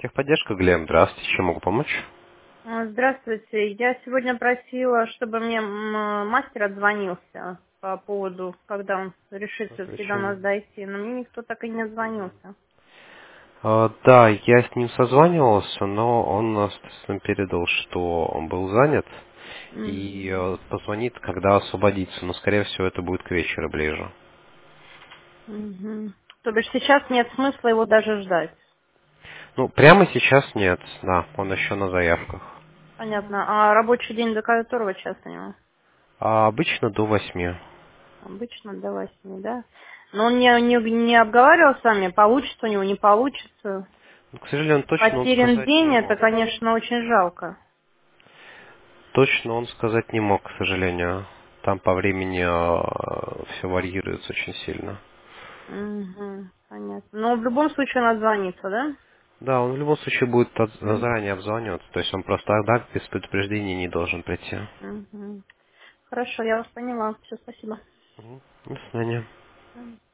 Техподдержка, Глеб, здравствуйте, чем могу помочь? Здравствуйте. Я сегодня просила, чтобы мне мастер отзвонился по поводу, когда он решит все-таки до нас Причем, дойти. Но мне никто так и не отзвонился. да, я с ним созванивался, но он нас, соответственно, передал, что он был занят и Мгм. позвонит, когда освободится, но, скорее всего, это будет к вечеру ближе. Мгм. То бишь сейчас нет смысла его даже ждать. Ну, прямо сейчас нет, да, он еще на заявках. Понятно. А рабочий день до которого часа у него? А обычно до 8. Обычно до 8, да? Но он не обговаривал с вами, получится у него, не получится. Ну, к сожалению, точно он Потерян сказать не день, это, мог. конечно, очень жалко. Точно он сказать не мог, к сожалению. Там по времени все варьируется очень сильно. Угу, понятно. Но в любом случае он отзвонится, да? Да, он в любом случае будет М, заранее обзваниваться, то есть он просто тогда без предупреждения не должен прийти. мгм. Хорошо, я вас поняла. Все, спасибо. Мгм. До свидания. Мгм.